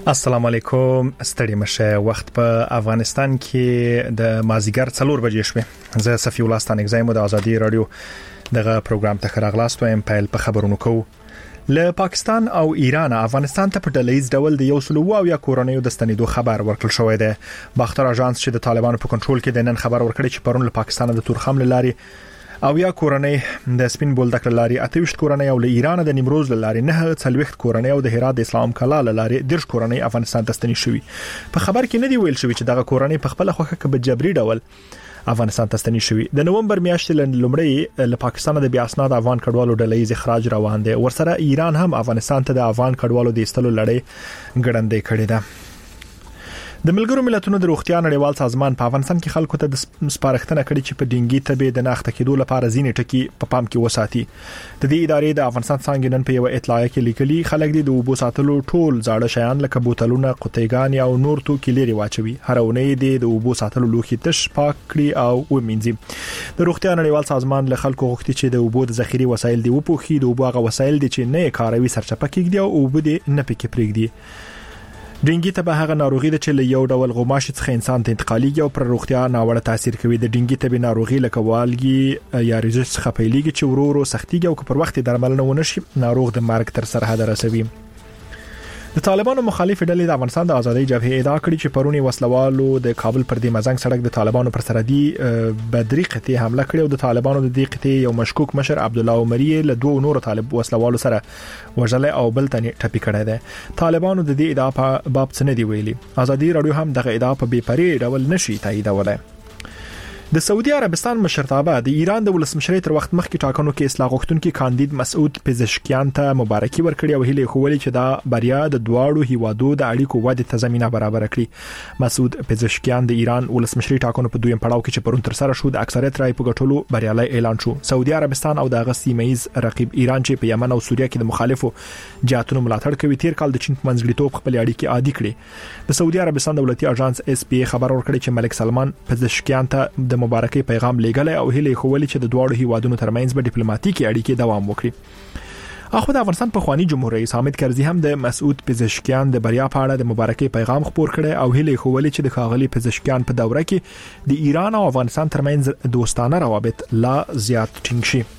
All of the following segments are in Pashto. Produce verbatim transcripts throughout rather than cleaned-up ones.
السلام علیکم. ستړي مشه. وخت په افغانستان کې د مازیګر څلور بجې شوه. زه صفی الله ستانک زایم د ازادي رادیو دغه پروګرام ته خراغلاست وایم. په په خبرونو کو له پاکستان او ایران افغانستان ته په ډلهیز ډول د یو سلو او یا کورونیو د ستنیدو خبر ورکړل شوې ده. باختر اژانس چې د طالبانو په کنټرول کې د نن خبر ورکړي چې پرون له پاکستان د تورخم لاري او یا کورنۍ د سپین بولدک لاري اتوشت کورنۍ او له ایران د نیمروز لاري نه څلويخت کورنۍ او د هرات د اسلام کلا لاري درش کورنۍ افغانستان ته ستنې شوې. په خبر کې نه دی ویل شوی چې دغه کورنۍ په خپل خوخه کې په جبري ډول افغانستان ته ستنې شوې. د نومبر میاشتې لومړی له پاکستان د بیا اسناد افغان کډوالو ډلهیز اخراج روان دي. ورسره ایران هم افغانستان ته د افغان کډوالو د استلو لړۍ ګړندې کړې ده. د ملګرو ملتونو د روغتیا نړیوال سازمان په افغانستان کې خلکو ته د سپارښتنه کړې چې په ډینګي تبه د ناخته کېدو لپاره ځینې ټکي په پام کې وساتي. د دې ادارې د افغانستان څنګه نن په یو اطلاع کې لیکلي خلک د اوبو ساتلو ټول زاړه شیان لکه بوتلونه، قطیګان او نور توکي لري واچوي. هر اونۍ د اوبو ساتلو لوښي تش پاک کړي او ومینځي. د روغتیا نړیوال سازمان له خلکو غوښتي چې د اوبو د ذخیره وسایل دی وپوښي. د اوبو هغه وسایل دي چې نه کاروي سرچپه کېږي او اوبو دې نه پکې پرېږدي. ډینګي تبه هغه ناروغي ده چې له یو ډول غوماشي څخه انسان ته انتقاليږي او پر روغتیا ناوړه تاثیر کوي. د ډینګي تبه ناروغي لکه والګي یا ریزش څخه پیلېږي چې ورو ورو سختيږي او پر وخت درملنه ونشي ناروغ د مرګ تر سرحد رسوي. د طالبانو مخالف ډلې د افغانستان د ازادۍ جبهې ادعا کړې چې پرونی وسلوالو د کابل پر د مزنګ سړک د طالبانو پر سرحدي بدري قطعه حمله کړې او د طالبانو د دې قطعه یو مشکوک مشر عبد الله عمری له دوه نور طالب وسلوالو سره وژل او بل تنې ټپي کړی دی. طالبانو د دې ادعا په باب څه نه دی ویلي. ازادي رادیو هم دغه ادعا په بې پرې ډول نشي تاییدولای. د سعودي عربستان مشرتابه د ایران د ولسمشر تر وخت مخکې ټاکنو کې اصلاح غوښتونکي کاندید مسعود پزشکیان ته مبارکي ورکړي او هیله کوي چې دا بریا د دواړو هیوادو د اړیکو ودې ته زمينه برابر کړي. مسعود پزشکیان د ایران ولسمشر ټاکنو په دویم پړاو کې چې پرون تر سره شو د اکثریت رای په ګټلو بریالي اعلان شو. سعودي عربستان او د غسیمه‌ایز رقیب ایران چې په یمن او سوریه کې د مخالفو جهاتونو ملاتړ کوي تیر کال د چین په منځګړیتوب خپل اړیکې عادي کړې. د سعودي عربستان دولتي اژانس اس پی خبر ورکړي چې ملک سلمان پزشکیان ته د مبارکي پیغام لېږلی او هیله کوي چې د دواړو هیوادونو ترمنځ به ډیپلوماټیکي اړیکې دوام وکړي. اخو د افغانستان په خواني جمهور رئیس حامد کرزي هم د مسعود پزشکیان د بریا په اړه د مبارکي پیغام خپور کړي او هیله کوي چې د خاغلي پزشکیان په دوره کې د ایران او افغانستان ترمنځ دوستانه روابط لا زیات ټینګ شي.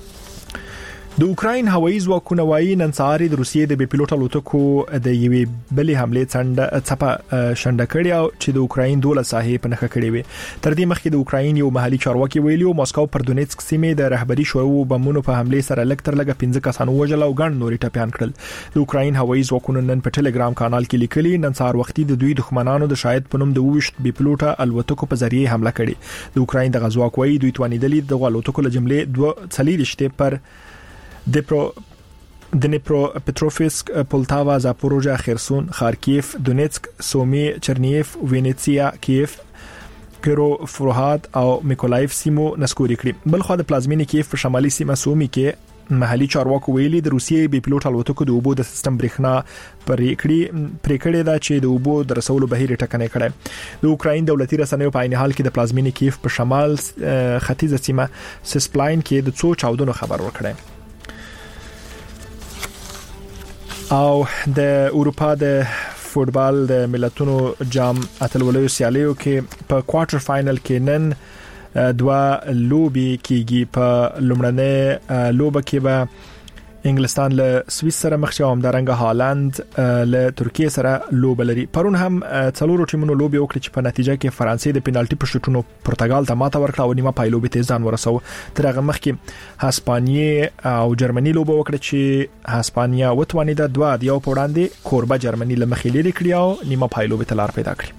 د اوکراین هوایي ځواکونه وايي نن سهار د روسیې د بي پيلوټ الوتکو د یوې بلې حمله څنډه چپه شنډه کړې او چې د اوکراین دوله ساحې په نخښه کړې وي. تر دې مخکې د اوکراین یو محلي چارواکي ویلي ماسکو پر دونیتسک سیمې د رهبري شوو بمونو په حمله سره لږ تر لږه پنځه کسان وژل او ګڼ نوري ټپيان کړل. د اوکراین هوایي ځواکونو نن په ټلګرام کانال کې لیکلي نن سهار وختي د دوی دښمنانو د شاید په نوم د وښت بي پيلوټ الوتکو په ذریعه حمله کړې. د اوکراین د غزواک وایي دوی توانیدلې د الوتکو له جملې دوه څلېرشته پر دپرو دنیپرو پتروفسک، پولتاوا، زاپوروژا، خرسون، خارکیف، دونیتسک، سومی، چرنیف، وینیتسیا، کیف، کیروفروهاد او میکولایف سیمو نسکوري کړي. بل خو د پلازمینې کیف په شمالي سیمه سومی کې محلي چارواکو ویلي د روسیې بي پيلوټ الوتکو د اوبو د سیستم برېښنا پرې کړی پرې کړی دا چې د اوبو د رسولو بهیر ټکنۍ کړي. د اوکراین دولتي رسنیو په عین حال کې د پلازمینې کیف په شمال ختیځه سیمه سسپلاین کې د څو چاودنو خبر ورکړي. او د اروپا د فوتبال د ملتونو جام اتلولو سیالیو کې په کوارټر فائنل کې نن دوا لوبي کېږي. په لومړنۍ لوبه کې به انګلستان له سویس سره مخ شي او همدارنګه هالند له ترکیه سره لوب لري. پرون هم څلورو ټیمونو لوبي وکړي چې په نتیجه کې فرانسې د پینالټي په شوټونو پرتګال ته ماته ورکړه او نیمه پای لوبي ته ځان ورسو. تر هغه مخکې هسپانیې او جرمني لوب وکړه چې هسپانیا وتوانیده دوه د یو پوړاندې کوربه جرمني له مخې لري کړی او نیمه پای لوبي ته لار پیدا کړی.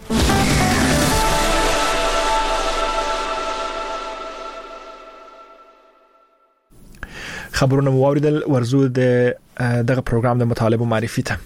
خبرونه موریدل ورزو د دغه پروګرام د مطالبه معرفي ته.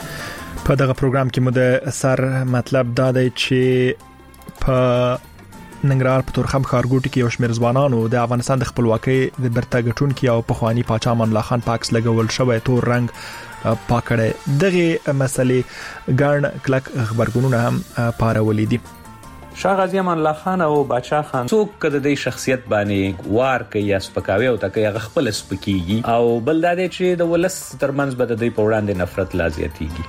په دغه پروګرام کې مو د سر مطلب دا دی چې په ننګرهار په تورخم ښارګوټي کې یو شمېر ځوانانو د افغانستان د خپلواکۍ د بیرته ګټونکي او پخوانی پاچا امان الله خان پاکس لګول شوی تور رنگ پاکړه دغه مسلې ګڼ کلک خبرګونونه هم پارولې دي. شاه غازی امان الله خان او باچا خان څوک کده د شخصیت باندې وار کوي یا سپکاوي او تکي خپل سپکیږي او بل دا چې د ولس ترمنځ بد د پوراندې نفرت لازیاتيږي.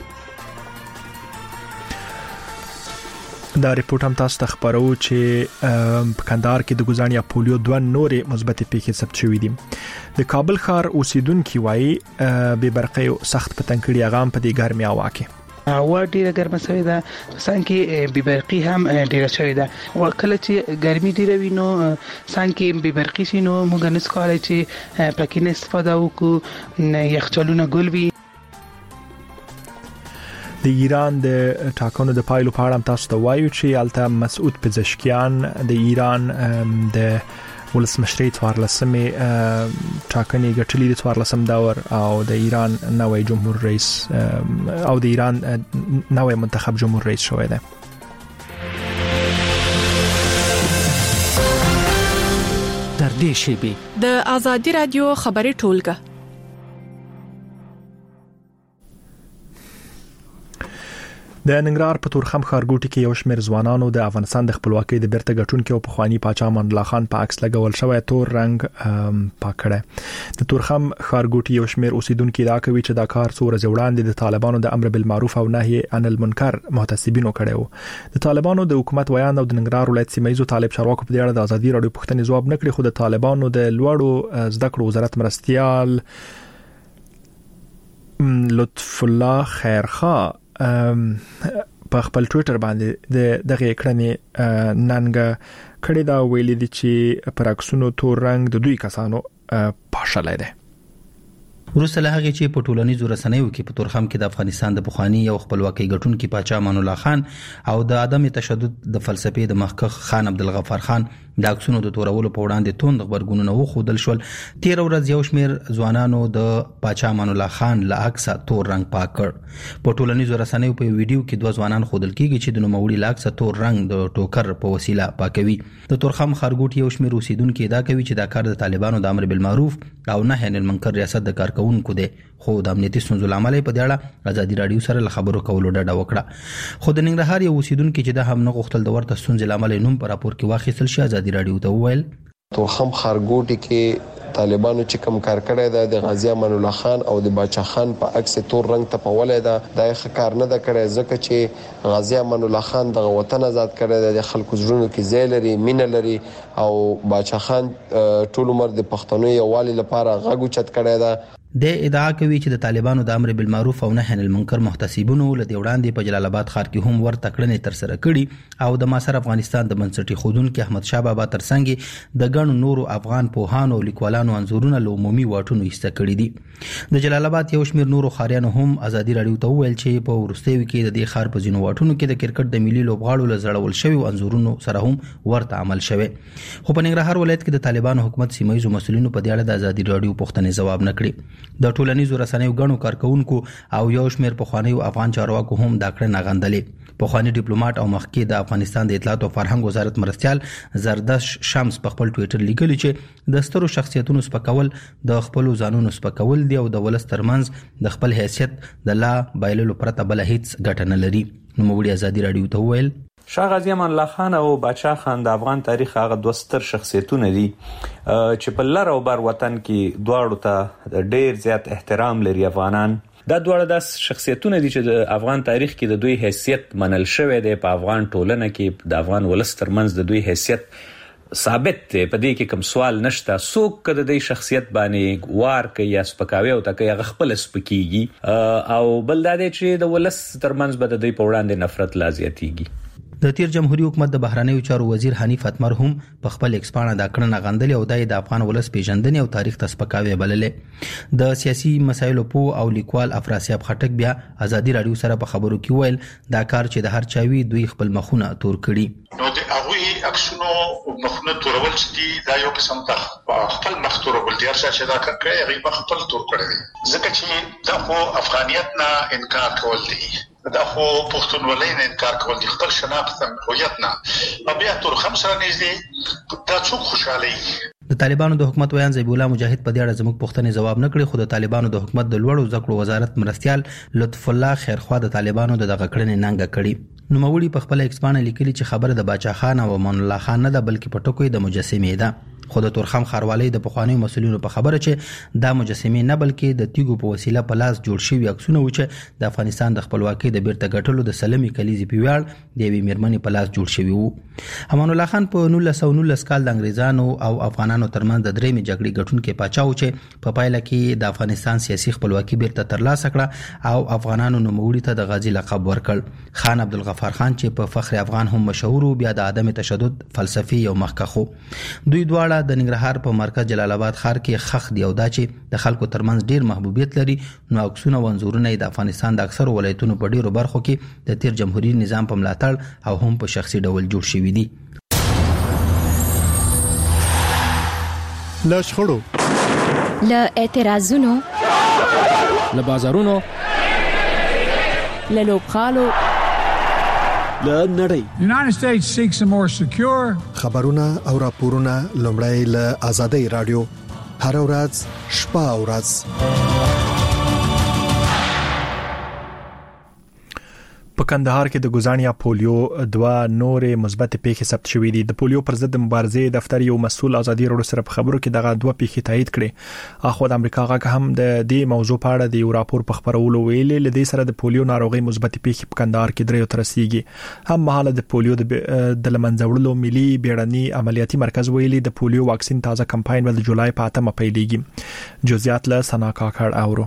دا ریپورت هم تاسو ته خبرو چې په کندهار کې د ګوزانیا پولیو دوه نورې مثبت پیښې ثبت شوې دي. د کابل ښار اوسیدونکو وايي به برقي سخت پتنګړي اغام په دې ګرمي هوا کې هوا ډیره ګرمه شوې ده، څنګه بي برقي هم ډیره شوې ده. وکړه چې ګرمي ډیره وینو څنګه بي برقي شینو موږ نه سکوالای چې پکې استفاده وکړو یخچالونه ګلوي. د ایران د ټاکنو د پایلو په اړه تاسو ته وایو چې الته مسعود پزشکیان د ایران د ولسمشرۍ څوارلسمې ټاکنې ګټلې د څوارلسم دور او د ایران نوې جمهور رئیس او د ایران نوې منتخب جمهور رئیس شوی دی. در دې شیبه د آزادی رادیو خبري ټولګه د ننګرهار په تورخم ښارګوټي کې یو شمېر ځوانانو د افغانستان د خپلواکۍ د بیرته ګټونکو او پخوانی پاچا امان الله خان په عکس لګول شوی تور رنگ پاکړه. د تورخم ښارګوټي یو شمېر اوسیدونکو دا کوي چې دا کار څو ورځې وړاندې د طالبانو د امر بالمعروف او نهي عن المنکر محتسبینو کړو. د طالبانو د حکومت ویان او د ننګرهار ولایت سیمایي طالب چارواکو په اړه د ازادي رادیو پوښتنې ځواب نکړي، خو د طالبانو د لوړو زده کړو وزارت مرستيال لطف الله خیرخوا په خپل ټوئیټر باندې د دغه کړنې ننګ کړي دا ویلي دي چې پر عکسونو تور رنگ د دوی کسانو پاشلای دی. وروسته له هغه چې په ټولنیزو رسنیو کې په تورخم کې د افغانستان د پخوانی او خپلواکۍ ګټونکو پاچا امان الله خان او د عدم تشدد د فلسفې د محقق خان عبدالغفار خان د عکسونو د تورولو په وړاندې توند خبرګونونه وخودل شول. تیر ورځ یو شمېر ځوانانو د پاچا امان الله خان له عکسه تور رنگ پاک کړ. په ټولنیزو رسنیو په ویډیو کې دوه ځوانان خودل کېږي چې د نوموړي له عکسه تور رنگ د ټوکر په وسیله پاکوي. د تورخم ښارګوټي یو شمېر اوسیدونکو دا کوي چې دا کار د طالبانو د امر بالمعروف او نهي عن المنکر ریاست د کارکونکو دی، خو د امنیتي ستونزو لامل په دې اړه ازادي رادیو سره له خبرو کولو ډډه وکړه. خو د ننګرهار یو اوسیدونکو چې د هم نه غوښتل د ورته ستونزې لامل نوم پر راپور کې واخیستل شي ازادي رادیو ته وویل تورخم ښارګوټي کې طالبانو چې کوم کار کړی دی د غازی امان الله خان او د باچا خان په عکس تور رنگ ته پولې ده، دا ښه کار نه ده کړی ځکه چې غازی امان الله خان د وطن آزاد کړی دی، د خلکو زړونو کې ځای لري، مینه لري او باچا خان ټول عمر د پښتنو یووالي لپاره غږ اوچت کړی دی. د ادعا کوي چې د طالبانو د امر بالمعروف او نهي عن المنکر محتسبونو له وړاندې په جلال آباد ښار کې هم ورته کړنې تر سره کړي او د ماسر افغانستان د بنسټي خودونکو احمد شاه بابا ترڅنګ د ګڼو نورو افغان پوهانو او لیکوالانو انځورونه له عمومي واټونو ایسته کړي دي. د جلال آباد یو شمېر نورو ښاریانو هم ازادي رادیو ته وویل چې په وروستیو کې د دې ښار په ځینو واټونو کې د کرکټ د ملي لوبغاړو له زړول شویو انځورونو سره هم ورته عمل شوی. خو په ننګرهار ولایت کې د طالبانو حکومت سیمایي مسؤلینو په دې اړه د ازادي رادیو پوښتنې ځواب نه کړي. د ټولنیزو رسنیو غنو کارکونکو او یو شمېر پخوانیو افغان چارواکو هم دا کړنه غندلې. پخوانی ډیپلوماټ او مخکې د افغانستان د اطلاعات او فرهنګ وزارت مرستيال زردش شمس په خپل ټوئیټر لیکلی چې د سترو شخصیتونو سپکول د خپل ځانونو سپکول دی او د ولس ترمنځ د خپل حیثیت د لا بایللو پرته بل هیڅ ګټه نه لري. نو موږ ازادي رادیو ته وویل شاه غازی امان الله خان او باچا خان د افغان تاریخ هغه دوه ستر شخصیتونه دي چې په لر او بر وطن کې دواړو ته ډېر زیات احترام لري. افغانان دا دواړه د شخصیتونه دي چې د افغان تاریخ کې د دوی حیثیت منل شوی دی، په افغان ټولنه کې د افغان ولس ترمنځ د دوی حیثیت ثابت دی، په دې کې کوم سوال نشته. څوک کده د شخصیت باندې وار کوي یا سپکاوي او تکي هغه خپل سپکیږي او بل دا دی چې د ولس ترمنځ به د دوی په وړاندې نفرت لازیاتيږي. د تیر جمهوریت حکومت د بهرنیو چارو وزیر حنیف اتمر هم په خپل ایکسپانه دا کړنه غندلې او د افغان ولس پیژندنې او تاریخ ته سپکاوی بللې. د سیاسي مسایلو په او لیکوال افراسیاب خټک بیا ازادي رادیو سره په خبرو کې ویل دا کار چې د هر چاوي دوی خپل مخونه تور کړي. نو د هغه عکسونو مخونه تورول چې دا یو قسم ته خپل مخ تورول دي چې دا کوي هغه خپل تور کړی ځکه چې دا خو افغانیت نه انکار کول دي. دا خو پښتونولۍ نه انکار کول دي، خپل شناخت هویت نه بیا تر خمسه نږدې دا څوک خوشالي. د طالبانو د حکومت ویان زبیح الله مجاهد په دې اړه زموږ پوښتنې جواب نه کړي، خو د طالبانو د حکومت د لوړو زده کړو وزارت مرستيال لطف الله خیرخوا د طالبانو د دغه کړنې ننګه کړي. نوموړي په خپل ایکسپانه لیکلي چې خبره د باچا خان او امان الله خان نه ده، بلکې په ټکو د مجسمې ده. خو د تورخم خاروالۍ د پخوانیو مسولینو په خبره چې دا مجسمې نه بلکې د تیګو په وسیله په لاس جوړ شوی عکسونه و چې د افغانستان د خپلواکۍ د بیرته ګټلو د سلمي کلیزې په ویاړ د یوې میرمنې په لاس جوړ شوی وو. امان الله خان په نولس سوه نولس کال د انګریزانو او افغانانو ترمنځ د درېمې جګړې ګټونکي پاچا و چې په پایله کې د افغانستان سیاسي خپلواکي بیرته ترلاسه کړه او افغانانو نوموړي ته د غازی لقب ورکړ. خان عبدالغفار خان چې په فخر افغان هم مشهور و، بیا د عدم تشدد فلسفي یو مخکخو. دوی دواړه د ننګرهار په مرکز جلال آباد ښار کې خخ دی او دا چې د خلکو ترمنځ ډیر محبوبیت لري، نو عکسونه او انځورونه د افغانستان د اکثر ولایتونو په ډیرو برخو کې د تیر جمهوریت نظام په ملاتړ او هم په شخصي ډول جوړ شوي دي. له شخړو، له اعتراضونو، له بازارونو، له لوبغالو، له نړۍ. The United States seeks a more secure. خبرونه او راپورونه لومړی له آزادۍ رادیو هر ورځ شپه او ورځ. په کندهار کې د ګزانیا پولیو دوا نورې مثبت پیښې ثبت شوې دي. د پولیو پر ضد مبارزې دفتر یو مسول ازادي راډیو سره په خبرو کې دغه دوه پیښې تایید کړې. اخو د امریکا غږ هم د دې موضوع په اړه د یو راپور په خبرولو ویلي لدې سره د پولیو ناروغي مثبت پیښې په کندهار کې درې تر رسیدي. هم مهاله د پولیو د لمنځوړلو ملي بیړني عملیاتي مرکز ویلي د پولیو واکسین تازه کمپاین ول د جولای په اتمه پیلېږي. جزئیات له سنا کاکړ اورو.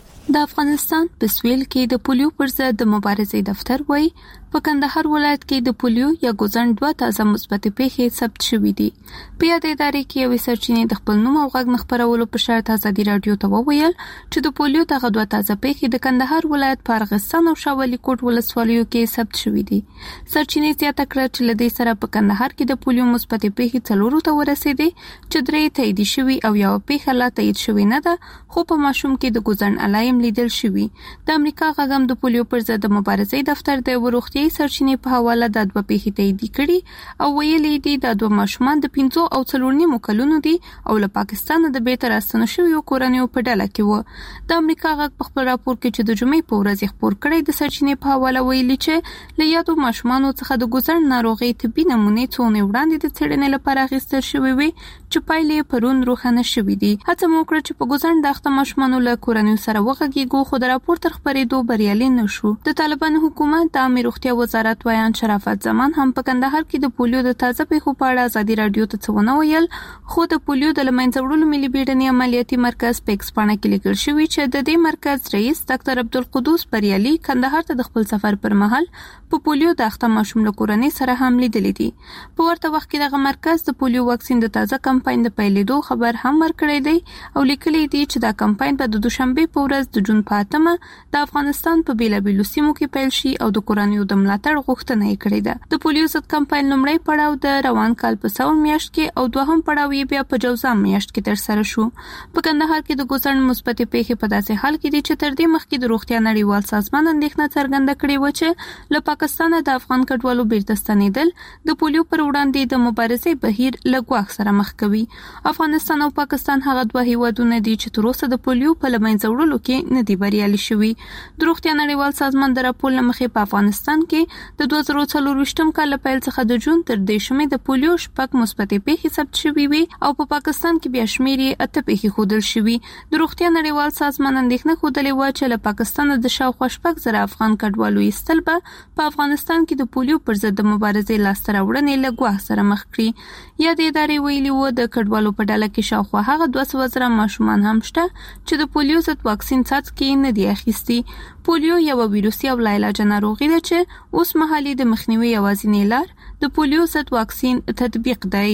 د افغانستان په سویل کې د پولیو پر ضد د مبارزې دفتر وایي په کندهار ولایت کې د پولیو یا ګوزن دوه تازه مثبت پیښې ثبت شوې دي. په یاد ادارې کې یو سرچینې د خپل نوم او غږ نخبرولو په شرط ازادي رادیو ته وویل چې د پولیو دغه دوه تازه پیښې د کندهار ولایت په ارغستان او شاولي کوټ ولسوالیو کې ثبت شوې دي. سرچینې زیاته کړه چې لدې سره په کندهار کې د پولیو مثبت پیښې څلورو ته ورسېدې چې درې تایید شوي او یو پیښه لا تایید شوې نه ده، خو په ماشوم کې د ګوزن علایم لیدل شوي. د امریکا غږم د پولیو پر ضد مبارزې دفتر د وروختي سرچینې په حواله د دوه پیښې تایید کړي او ویلي دي د دوه ماشومان د پنځو او څلور نیمو کلونو دي او له پاکستان د بیرته راستنو شویو کورنیو په ډله کې و. د امریکا غږ په خپل راپور کې چې د جمعې په ورځ خبر کړی د سرچینې په حواله ویلي چې له یادو ماشومانو څخه د ګوزن ناروغي طبي نمونې څونه وړاندې د څېړنې لپاره اخیستل شوې وي چې پایلې پرون روښانه شوې دي. هڅه مو وکړه چې په ګوزن د اخته ماشومانو له کورنیو سره وغږیږو، خو د راپور تر خبرېدو بریالي نشو. د طالبانو حکومت د عامه روغتیا وزارت ویان شرافت زمان هم په کندهار کې د پولیو د تازه پیښو په اړه ازادي رادیو ته څه ونه ویل، خو د پولیو د لمنځوړلو ملي بیړني عملیاتي مرکز په ایکسپانه کې لیکل شوی چې د دې مرکز رئیس ډاکټر عبدالقدوس بریالي کندهار ته د خپل سفر پر مهال په پولیو د اخته ماشوم له کورنۍ سره هم لیدلې دي. په ورته وخت کې دغه مرکز د پولیو واکسین د تازه کمپاین د پیلېدو خبر هم ورکړی دی او لیکلي دي چې دا کمپاین به د دوشنبه په ورځ د جون په اتمه د افغانستان په بیلابیلو سیمو کې پیل شي او د کورنیو د ملاتړ غوښتنه یې کړې ده. د پولیو ضد کمپاین لومړی پړاو د روان کال په ساون میاشت کې او دوهم پړاو یې بیا په جوزام میاشت کې ترسره شو. په کندهار کې د ګوزن مثبت پیښې په داسې حال کې دي چې تر دې مخکې د روغتیا نړیوال سازمان اندېښنه څرګنده کړې و چې له پاکستان د افغان کډوالو بیرته ستنېدل د پولیو پر وړاندې د مبارزې بهیر له ګواښ سره مخ کوي. افغانستان او پاکستان هغه دوه هیوادونه دي چې تر اوسه د پولیو په له منځه وړلو کې نه دي بریالي شوي. د روغتیا نړیوال سازمان د راپور له مخې په افغانستان کې د دوه زره څلورویشتم کال له پیل څخه د جون تر دېرشمې د پولیو شپږ مثبت پیښې ثبت شوي وي او په پاکستان کې بیا شمېر یې اته پیښې ښودل شوي. د روغتیا نړیوال سازمان اندېښنه ښودلې وه چې له پاکستان د شاوخوا شپږ زره افغان کډوالو ایستل به په افغانستان کې د پولیو پر ضد د مبارزې لاسته راوړنې له ګواښ سره مخ کړي. یادې ادارې ویلي وو د کډوالو په ډله کې شاوخوا هغه دوه سوه زره ماشومان هم شته چې د پولیو ضد واکسین څاڅکي نه دي اخیستي. پولیو یو ویروسي او لاعلاجه ناروغي ده چې اوس مهال د مخنیوي یوازینی لار د پولیو ضد واکسین تطبیق دی.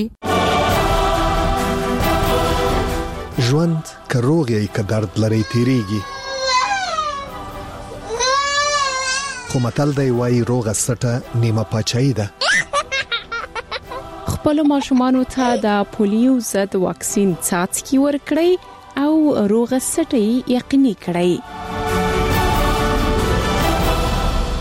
ژوند که روغ یې که درد لري تیریږي، خو متل دی وایي روغه سټه نیمه پاچاهي ده. خپل ماشومانو ته د پولیو ضد واکسین څاڅکي ورکړئ او روغه سټه یې یقیني کړئ.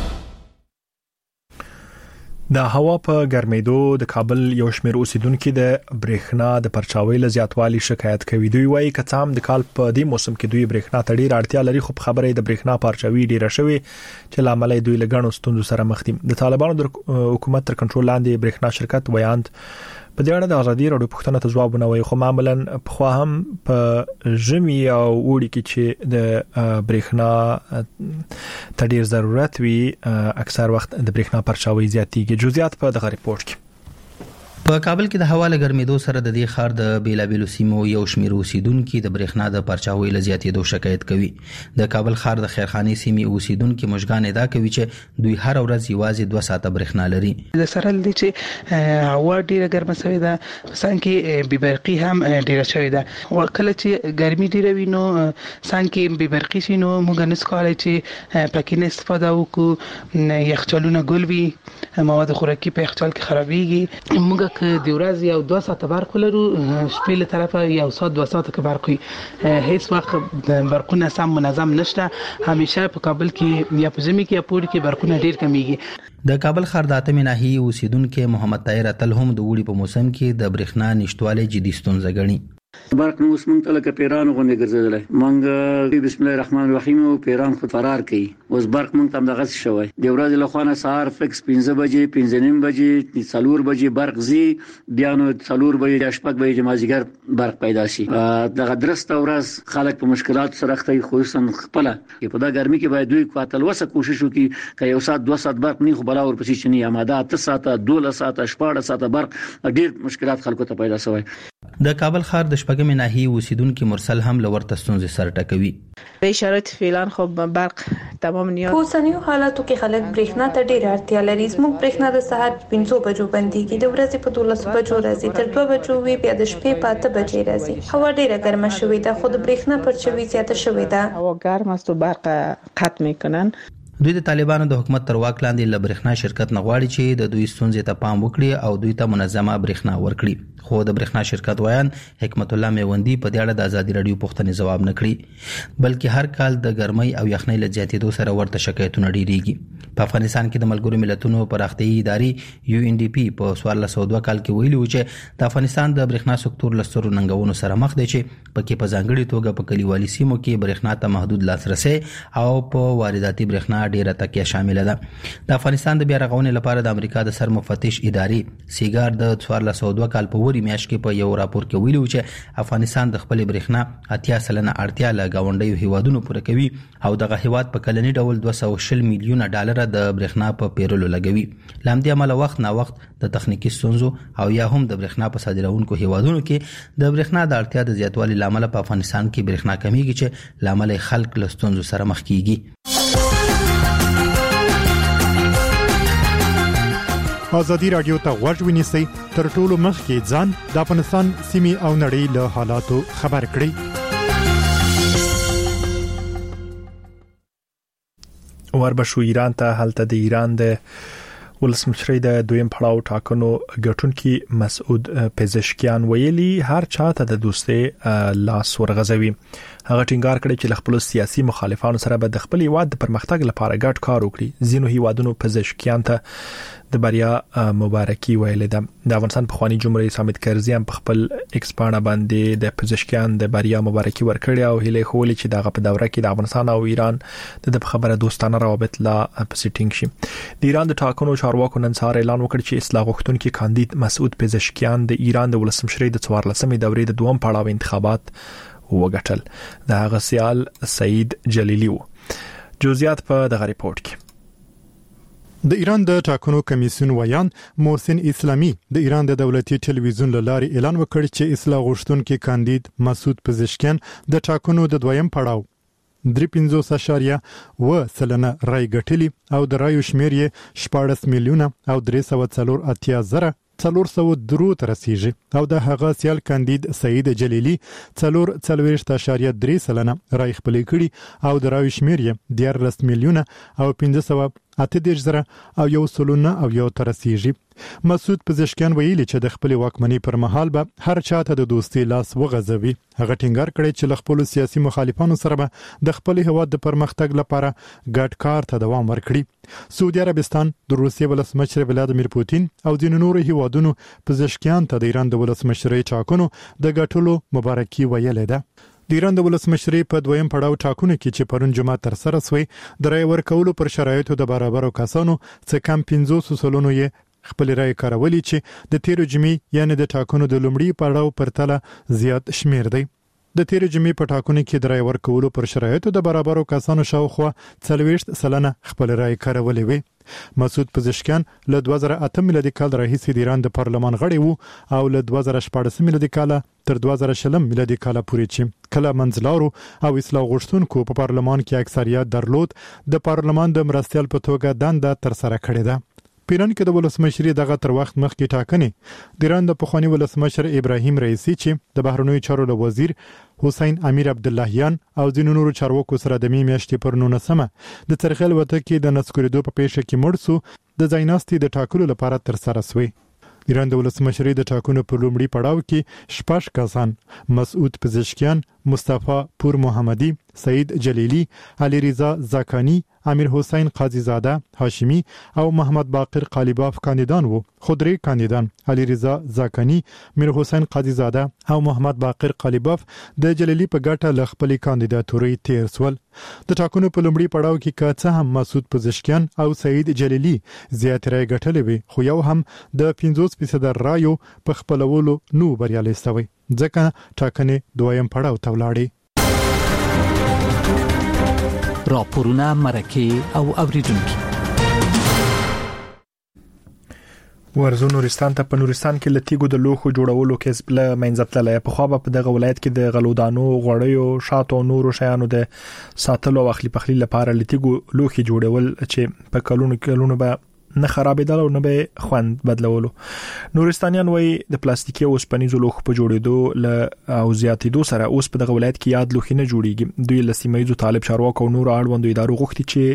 د هوا په ګرمېدو د کابل یو شمېر اوسیدونکو د برېښنا د پرچاوي له زیاتوالي شکایت کوي. دوی وایي کڅام د کال په دې موسم کې دوی برېښنا ته ډېر اړتیا لري، خو په خبره د برېښنا پرچاوي ډېره شوې چې لامل دوی له غنو ستونزو سره مخ دي. د طالبانو د حکومت تر کنټرول لاندې برېښنا شرکت ویاند په دې اړه د ازادي راډیو پوښتنه ته ځواب نه وایي، خو معمولا په خو هم په ژمي او اوړي کې چې د برېښنا ته ډېر ضرورت وي اکثر وخت د برېښنا پرچاوي زیاتېږي. جزئیات په دغه ریپورت کې. په کابل کې د هوا له ګرمېدو سره د دې ښار د بیلابېلو سیمو یو شمېر اوسیدونکو د برېښنا د پرچاوي له زیاتېدو شکایت کوي. د کابل ښار د خیرخانې سیمې اوسیدونکو مشګان ادا کوي چې دوی هر ورځ یوازې دوه ساعته برېښنا لري. د سرل دي چې هوا ډیره ګرمه شوې ده، څنګه بي برقي هم ډیره شوې ده. وکړه چې ګرمي ډیره وینو څنګه بي برقي شینو موږ نس کولای چې پکې استفاده وکړو. یخچالونه ګلوي، مواد خوراکي په یخچال کې خرابېږي. موږ که د ورځې یو دوه ساعته برق لرو، شپې له طرفه یو ساعت دوه ساعته کې برق وي. هیڅ وخت د برقونه سم منظم نشته. همیشه په کابل کې یا په ژمي کې یا پوري کې برقونه ډیر کمیږي. د کابل ښار د اتمې ناحیې اوسیدونکو محمد طاهر اتل هم د وړي په موسم کې د برېښنا نشټوالی جدي ستونزه ګڼي. برق نو اوس مونږ ته لکه پیران غونډه ګرځیدل. مونږ بسم الله الرحمن الرحیم او پیران خود فرار کوي. اوس برق مونږ ته دغه شوی د ورځې له خوانه سهار فکس پنځه بجې پنځه نیم بجې څلور بجې برق زی، بیا نو څلور بجې شپږ بجې مازیګر برق پیدا شي. دغه درسته ورځ خلک په مشکلات سره اخته، خصوصا خپل په دا ګرمي کې باید دوی قاتل وسه کوشش وکړي چې یو ساعت دوه ساعت برق نه خو بلا ور پسې چني اماده اته ساعته دوله ساعته شپږ ساعته برق ډیر مشکلات خلکو ته پیدا شوی. د کابل ښار د شپږمې ناحیې اوسیدونکو مرسل هم لورته ستونزې سره ټکوي. به شرایط فعلا خب برق تمام نیاز. په اوسنیو حالاتو کې خلک برېښنا ته ډېر اړتیا لري. زموږ برېښنا د سهار پنځه بجو بنديږي، د ورځې په دولس بجو راځي، تر دوه بجو وي، بیا د شپې په اته بجې راځي. هوا ډېره ګرمه شوې ده، خو د برېښنا پرچاوي زیاته شوې ده. هوا ګرم است و برق قطع میکنن. دوی د طالبانو د حکومت تر واک لاندې له برېښنا شرکت نه غواړي چې د دوی ستونزې ته پام وکړي او دوی ته منظمه برېښنا ورکړي. خو د برېښنا شرکت وایان حکمت الله میوندی په دې اړه د ازادي راډیو پوښتنې ځواب نه کړی، بلکې هر کال د ګرمۍ او یخنۍ له زیاتېدو سره ورته شکایتونه ډېریږي. په افغانستان کې د ملګرو ملتونو پراختیایي ادارې یو ان ډي پی په څوارلس سوه دوه کال کې ویلي و چې د افغانستان د برېښنا سکتور له سترو ننګونو سره مخ دی چې پکې په ځانګړي توګه په کلیوالي سیمو کې برېښنا ته محدود لاسرسي او په وارداتي برېښنا ډېره تکیه شامل ده. د افغانستان د بیا رغونې لپاره د امریکا د سر مفتش ادارې سیګار د څوارلس سوه دوه کال په وری میاشت کې په یو راپور کې ویلي و چې افغانستان د خپل برېښنا اتیا سلنه اړتیا له گاونډیو هیوادونو پوره کوي او دغه هیواد په کلني ډول دوه سوه شل میلیونه ډالر د برېښنا په پیرلو لګوي. لامدې عمله وخت نا وخت د تخنیکی ستونزو او یا هم د برېښنا په صادرونکو هیوادونو کې د برېښنا د اړتیا د زیاتوالي لامل په افغانستان کې برېښنا کمیږي چې لامل خلک له ستونزو سره مخ کیږي. ازادي راډیو ته غوږ ونیسئ، تر ټولو مخکې ځان د افغانستان سیمې او نړۍ له حالاتو خبر کړئ. وربشو ایران ته هلته د ایران د ولسمشرۍ د دویم پړاو ټاکنو ګټونکي مسعود پزشکیان ویلي هر چاته د دوستۍ لاس ورغځوي. هغه ټینګار کړی چې خپل سیاسي مخالفانو سره به د خپل هیواد د پرمختګ لپاره ګډ کار وکړي. ځینو هیوادونو پزشکیان ته د بریا مبارکي ویلې ده. د افغانستان پخوانی جمهوریت رئیس حامد کرزي هم په خپل ایکس پاڼه باندې د پزشکیان د بریا مبارکي ورکړې او هیله خولې چې دغه په دوره کې د افغانستان او ایران د خبره دوستانه روابط لا پسټینګ شي. د ایران د ټاکنو چارواکو نن سهار اعلان وکړ چې اصلاح غوښتونکي کاندید مسعود پزشکیان د ایران د ولسمشرۍ د څوارلسمې دورې د دوم پړاو انتخابات وګټل. د هغه سیال سعید جلیلی و. جزئیات په دغه ریپورت کې. د ایران د ټاکنو کمیسیون ویان محسن اسلامی د ایران د دولتي ټلویزیون لاري اعلان وکړ چې اصلاح غوښتونکي کاندید مسعود پزشکیان د ټاکنو د دویم پړاو درې پنځوس اشاریه و سلنه رای ګټلي او د رایو شمیر یې شپاړس میلیونه او درې سوه څلور اتیا زره څلور سوه درو ته رسیږي او د هغه سیال کاندید سعید جلیلی څلور څلوېښت اشاریه درې سلنه رای خپلې کړي او د رایو شمیر یې دیارلس میلیونه او پنځه سوه اته دېرش زره او یو سلونه او یو ترسیږي. مسعود پزشکیان ویلي چې د خپل واکمنۍ پر مهال به هر چاته د دوستي لاس وغځوي. هغه ټینګار کړی چې له خپل سیاسي مخالفانو سره به د خپل هیواد د پرمختګ لپاره ګډ کار ته دوام ورکړي. سعودي عربستان د روسیې ولسمشر ولادیمیر پوتین او ځینو نورو هیوادونو پزشکیان ته د ایران د ولسمشرۍ ټاکنو د ګټلو مبارکي ویلې ده. د ایران د ولسمشرۍ په دویم پړاو ټاکنو کې چې پرون جمعه تر سره شوې د رای ورکولو پر شرایطو د برابرو کسانو څخه کم پنځوس سلنو یې خپل رای کارولي چې د تیرو جمعې یعنی د ټاکنو د لومړي پړاو پرتله زیات شمیر دی. د تیرو جمعې په ټاکنو کې د رای ورکولو پر شرایطو د برابرو کسانو شاوخوا څلوېښت سلنه خپل رای کارولي وي. مسعود پزشکیان له دوه زره اته میلادي کال راهیسې د ایران د پارلمان غړی وو او له دوه زره شپاړس میلادي کال تر دوه زره شل میلادي کال پورې چې کله منځلارو او اصلاح غوښتونکو په پارلمان کې اکثریت درلود د پارلمان د مرستیال په توګه دنده تر سره کړې ده. پیران کې د ولسمشرۍ دغه تر وخت مخکې ټاکنې د ایران د پخوانی ولسمشر ابراهیم رئیسی چې د بهرنیو چارو له وزیر حسین امیر عبداللهیان او ځینو نورو چارواکو سره د می میاشتې پر نولسمه د څرخیل وته کې د نسکوریدو په پیښه کې مړ شو د ځایناستي د ټاکلو لپاره تر سره شوی. ایران د ولسمشرۍ د ټاکنو په لومړي پړاو کې شپږ کسان مسعود پزشکیان، مصطفی پور محمدی، سعید جلیلی، علی رضا زاکانی، امیر حسین قاضی زاده هاشمی او محمد باقر قالیباف کاندیدان وو. خو درې کاندیدان علی رضا زاکانی، میر حسین قاضی زاده او محمد باقر قالیباف د جلیلی په ګټه ل خپل کاندیداتوري تیر سول. د ټاکنو په لومړي پړاو کې که څه هم مسعود پزشکیان او سعید جلیلی زیات رای ګټلې وي خو یو هم د پنځوس فیصد رایو په خپلولو نو بریالي شوی ځکه ټاکنې دویم پړاو ته ولاړې. راپورونه مرکه او اوریدونکو ورزو نورستان ته په نورستان کې لتیګو د لوخو جوړولو کسب له منځتللې په خو په دغه ولایت کې د غلودانو غوړیو شاتو نورو شیانو د ساتلو او اخلي پخلي لپاره لتیګو لوخي جوړول چې په کلونو کلونو به نه خرابېدل او نه به خوند بدلولو. نورستانیان وای د پلاستیکي او سپنیزو لوخ په جوړېدو ل او زیاتېدو سره اوس په دغه ولایت کې یاد لوخي نه جوړیږي. دوی لسیمایزو طالب چارواکو او نور اړوندو ادارو غوښتي چې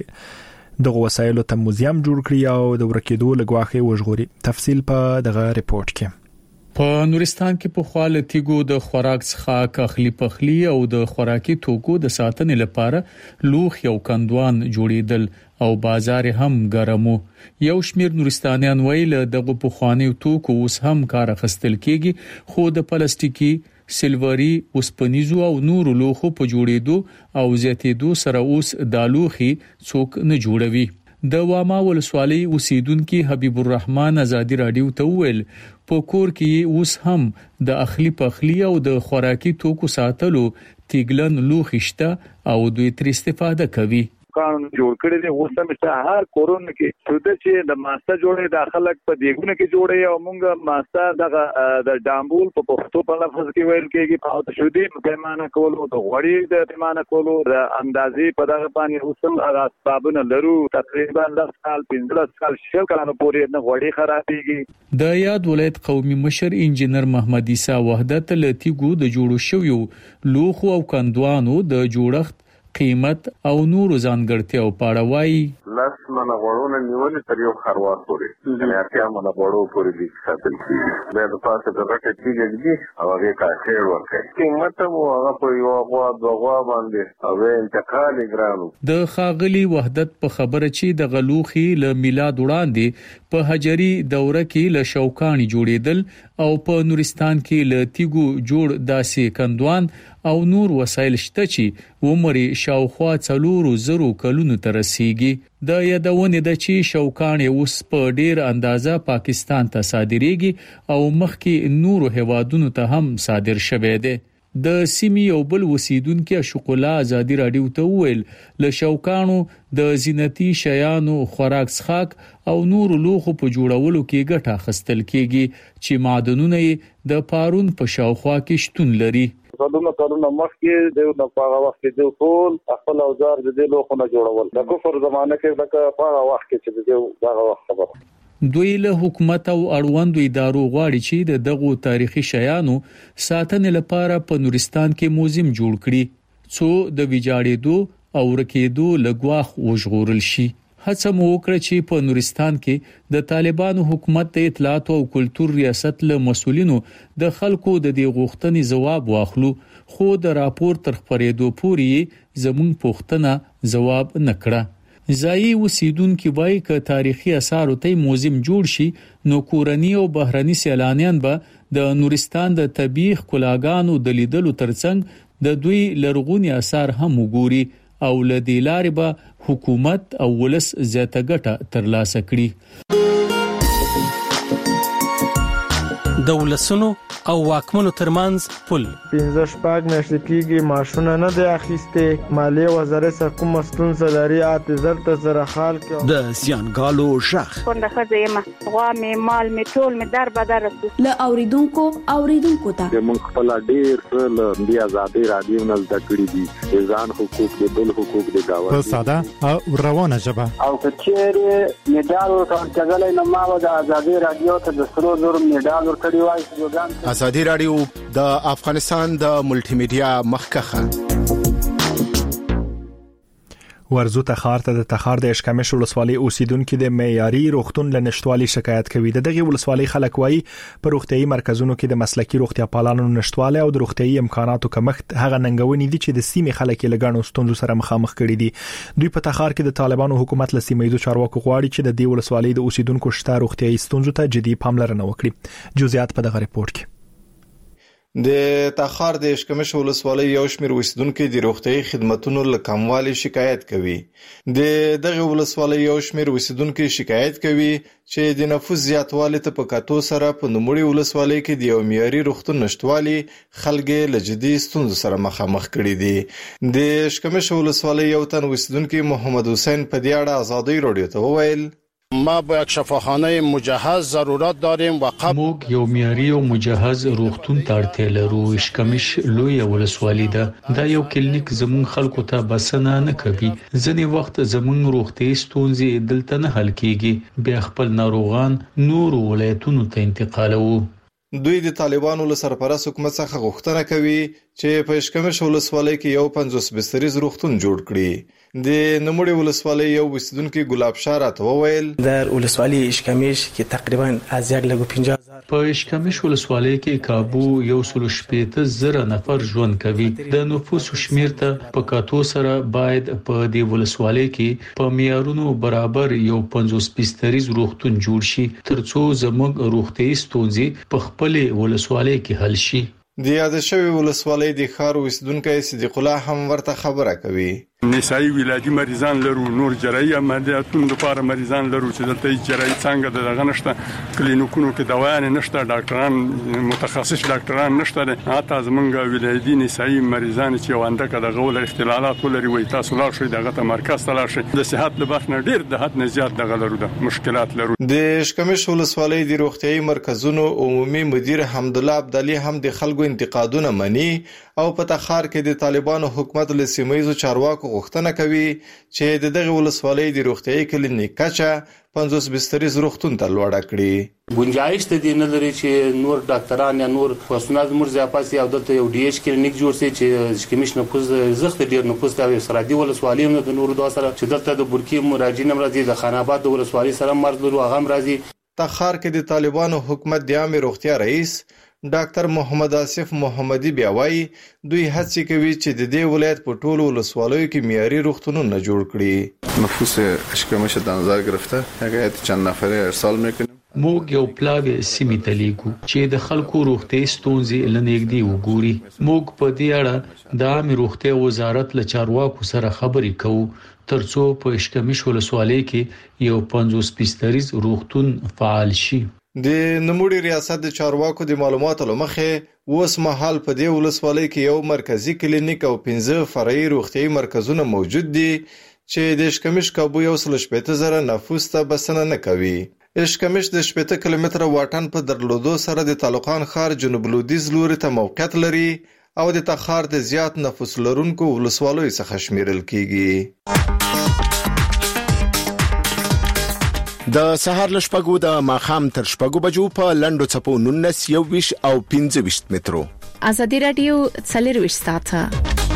دغه وسایلو ته موزیم جوړ کړي او د ورکېدو لګواخې وژغوري. تفصیل په دغه ریپورت کې. په نورستان کې په خاله تیګو د خوراک څخه اخلي پخلي او د خوراکي توکو د ساتنې لپاره لوخ یو کندوان جوړیدل او بازار هم ګرمو. یو شمیر نورستانیان ویل دغه په خواني توکو اوس هم کار اخستل کېږي خو د پلاستیکي سلوري اوسپنیزو او نورو لوخو په جوړېدو او زیاتېدو سره اوس دالوخي څوک نه جوړوي. د واما ولسوالۍ اوسیدونکو حبیب الرحمن ازادي رادیو ته ویل په کور کې اوس هم د اخلي پخلي او د خوراکي توکو ساتلو تیګلن لوخشته او دوی تر استفاده کوي. قانون جوړ کړی دی اوس هم هر کورون کې سوده چې د ماسته جوړې داخلك په دیګونه کې جوړې او موږ ماسته دغه د ډامبول په پښتو په لفظ کې ویل کېږي او د شودي پیمانه کول او د غوړی د پیمانه کول د اندازې په دغه باندې اوس هم اسبابونه لرو تقریبا د سال پنځلس کال شل کلونو پورې نه غوړی خرابېږي. د یاد ولایت قومي مشر انجنیر محمد عیسی وحدت لتیګو د جوړو شویو لوخو او کندوانو د جوړښت قیمت او نور ځانګړتیا او پاړوي لاس منه غوړونه نیولې تر یو خروار پورې یعنی اتیا منه غوړو پورې دي ساتل کیږي دا د پاسه د راکټ کېږي او هغه کا شیر ورکړي قیمت مو هغه په یو غوا دغه باندې او انتقال ګرانو. د خاغلی وحدت په خبره چې د غلوخي ل میلاد وړاندې په حجري دوره کې ل شوکانی جوړیدل او په نورستان کې ل تیګو جوړ داسې کندوان او نور وسایل شته چې عمر شاوخوا څلورو زرو کلونو تر رسیدي. د یادونه د چې شوکان اوس په ډیر اندازه پاکستان ته صادریږي او مخکې نورو هوادونو ته هم صادر شوه دی. د سیمې یو بل وسیدونکو شوکولا ازادي رادیو ته ویل ل شوکانو د زینتی شیانو خوراک څخه او نور لوخو په جوړولو کې ګټه خستل کېږي چې معدنونه د پارون په شاوخوا کې شتون لري. کلونه کلونه مخکې د هغه وخت د ټول خپل اوزار د دې لوخونه جوړول د کفر زمانه کې د هغه وخت کې چې دغه وخت خبره دوی له حکومت او اړوندو ادارو غواړي چې دغه تاریخي شیانو ساتنې لپاره په نورستان کې موزیم جوړ کړي څو د ویجاړېدو او رکېدو لګواخ وژغورل شي. هڅه مو وکړه چې په نورستان کې د طالبانو حکومت د اطلاعات او کلتور ریاست له مسولینو د خلکو د دې غوښتنې جواب واخلو، خو د راپور تر خبرېدو پورې زموږ پوښتنه جواب نکړه. ځایي اوسیدونکو وایي ک تاریخي آثار ته موزیم جوړ شي نو کورنی او بهرني سیلانیان به د نورستان د طبيعي ښکلاګانو د لیدلو ترڅنګ د دوی لرغونی آثار هم وګوري او لدی لارې به حکومت او ولس زیاته ګټه ترلاسه کړي. د ولسونو او واکمنو ترمنځ پل پنځه شپږ میاشتې کېږي ماشونه نه دی اخیسته، مالیه وزارت څخه کوم ستونزه لري اته زر ته زره خال کې د زیانګالو شخ څنګه خځه یم غوا می مال می ټول می در بدر له اوریدونکو اوریدونکو ته موږ خپل ډیر له بیا آزادي رادیو نه زده کړی دي، ځان حقوق د بل حقوق د گاوه په ساده او روانه ژبه. او کچېره میډال ورکړل نه ما د آزادي رادیو ته د سرو زر میډال ورکړی وای. آزادي رادیو د افغانستان د ملټي میډیا مخکخه. ورزو تخار ته د تخار د اشکمش ولسوالۍ اوسیدونکو د معیاري روغتون لنشټوالي شکایت کوي. د دغه ولسوالۍ خلک وایي په روغتيایي مرکزونو کې د مسلکي روغتیا پالانو نشټواله او د روغتيایي امکاناتو کمښت هغه ننګونې دي چې د سیمې خلک له ګڼو ستونزو سره مخامخ کړي دي. دوی په تخار کې د طالبانو حکومت له سیمې چارواکو غواړي چې د دې ولسوالۍ د اوسیدونکو شته روغتيایي ستونزو ته جدي پاملرنه وکړي. جزئیات په دغه ریپورت کې. د تخار د اشکمش ولسوالۍ یو شمېر اوسیدونکو د روغتيایي خدماتو له کموالي شکایت کوي. د دغه ولسوالۍ یو شمېر اوسیدونکو شکایت کوي چې د نفوس زیاتوالی ته په کتو سره په نوموړي ولسوالۍ کې د یو معیاري روغتون نشټوالي خلک له جدي ستونزو سره مخامخ کړي دي. د اشکمش ولسوالۍ یو تن اوسیدونکو محمد حسین په دې اړه آزادي رادیو ته وویل ما با یک شفاخانه مجهز ضرورت داریم و قبل موږ یو معیاري او مجهز روغتون ته اړتیا لرو. اشکمش لوی ولسوالۍ ده، دا یو کلینیک زمون خلکو ته بسنه نه کوي. ځنې وخت زمون روغتي ستونزې دلته نه حل کیږي، بیا خپل ناروغان نور ولایتونو ته انتقالوو. دوی د طالبانو له سرپرست حکومت څخه غوښتنه کوي چې په اشکمش ولسوالۍ کې یو پنځوس بستریز روغتون جوړ کړي. د نوموړي ولسوالۍ یو اوسیدونکو ګلاب شاه راته وویل در ولسوالۍ اشکمش کې تقریبا از یک لګو پنځه هزار په اشکمش ولسوالۍ کې کابو یو سل شپږ زره نفر ژوند کوي. د نفوس شمیر ته په کاتو سره باید په دې ولسوالۍ کې په معیارونو برابر یو پنځوس بستریز روغتون جوړ شي ترڅو زموږ روغتي ستونزې په خپل ولسوالۍ کې حل شي. د یاد شوی ولسوالۍ د خار اوسیدونکو صدیق الله هم ورته خبره کوي. نسایي ولادي مریضان لرو، نور جراحي عملیاتونو لپاره مریضان لرو چې دلته جراحي څنګه دغه نشته، کلینیکونو کې دوايان نشته، ډاکټران متخصص ډاکټران نشته. حتی زمونږ ولادي نسایي مریضان چې وانده کده غول اختلالات ولري وي تاسو لا شي دغه مرکز ته لاړ شئ. د صحت لپاره نه ډیر د حد نه زیات دغه لرو د مشکلات لرو. د اشکمش ولسوالۍ د روغتيایي مرکزونو عمومي مدیر حمدالله عبدالي هم د خلکو انتقادونه مني او په تخار کې د طالبانو حکومت له سیمایي چارواکو غوښتنه کوي چې د دغه ولسوالۍ د روغتيایي کلینیک کچه پنځوس بستریز روغتون ته لوړه کړي. گنجائش ته دی نه لري چې نور ډاکټران یا نور پرسونل مر زیاپاسي او دلته یو ډي ایچ کلینیک جوړ شي چې کمیش نفوس زخت ډیر نفوس ته سرادي ولسوالۍ نه د نور دوه سره چې دلته د برکی مراجعین مرضی د خان آباد د ولسوالۍ سره مرز لرو هغه مرضی. تخار کې د طالبانو حکومت د عامه روغتیا رئیس ډاکټر محمد آصف محمدي بیاوي دوی هڅه کوي چې د دې ولایت په ټولو ولسوالیو کې معیاري روغتونونه جوړ کړي. نفوس اشکمش در نظر گرفته هغه چند نفره ارسال میکنیم. موږ یو پلاوی سیمې ته لیکو چې د خلکو روغتي ستونزې لنیږدي وګوري. موږ په دې اړه د عامه روغتیا وزارت له چارواکو سره خبرې کوو ترڅو په اشکمش ولسوالۍ کې یو پنځوس بستریز روغتون فعال شي. د نوموړي ریاست د چارواکو د معلوماتو لمخې اوس مهال په دې ولسوالۍ کې یو مرکزی کلینیک او پنځه فرعي روغتيایي مرکزونه موجود دي چې د اشکمش کابو یو سل شپږ زره نفوس ته بسنه نه کوي. اشکمش د شپږ کیلومتره واټن په درلودو سره د طالقان ښار جنوب لویدیځ لوري ته موقعیت لري او د تخار د زیات نفوس لرونکو ولسوالیو څخه شمیرل کیږي. د سهار له شپږو د ماښام تر شپږو بجو په لنډو څپو نولس یو ویش او پنځه ویشت مترو. آزادي رادیو څلور ویشت ساعته